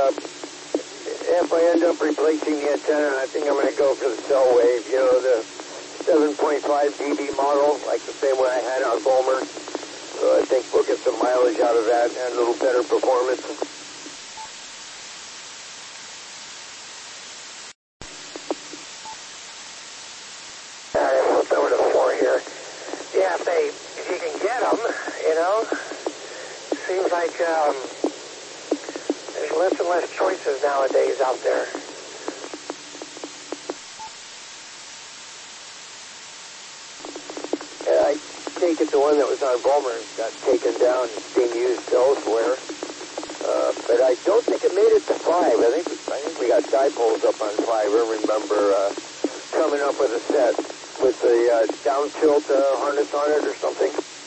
if I end up replacing the antenna, I think I'm going to go for the cell wave, you know, the 7.5 dB model, like the same one I had on Bulmer. So I think we'll get some mileage out of that and a little better performance. All right, flipped over to 4 here. Yeah, if you can get them, you know, seems like there's less and less choices nowadays out there. Yeah, I take it the one that was on Bulmer got taken down and being used elsewhere. But I don't think it made it to 5. I think we got dipoles up on 5. I remember coming up with a set with the down tilt harness on it or something.